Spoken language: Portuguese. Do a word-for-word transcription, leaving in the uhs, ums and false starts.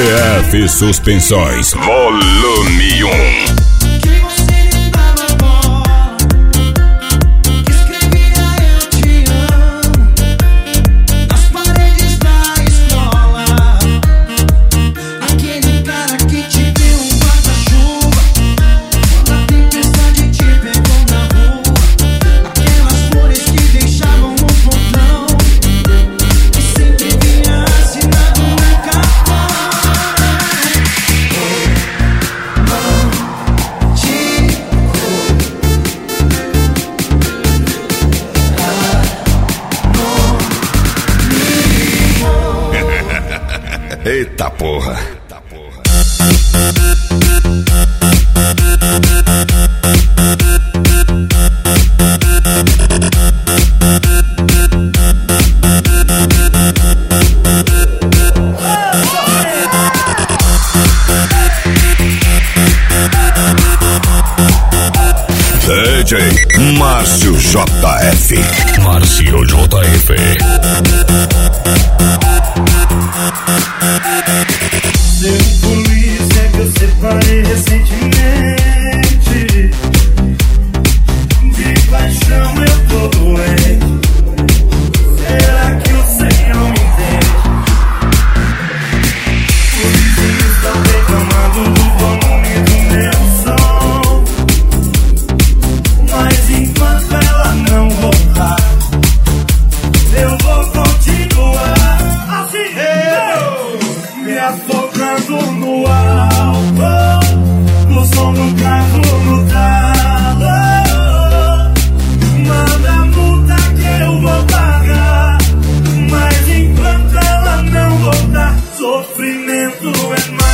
F Suspensões, volume um. Eita porra. D J Márcio J F. Márcio J F. Seu polícia que eu separei recentemente, de paixão eu tô doente. Será que o Senhor me entende? Os vizinhos estão reclamando do volume do meu som, mas enquanto ela não voltar, eu vou continuar assim, eu me afogando no álcool, no som do carro no talo. Manda a multa que eu vou pagar, mas enquanto ela não voltar, sofrimento é mais.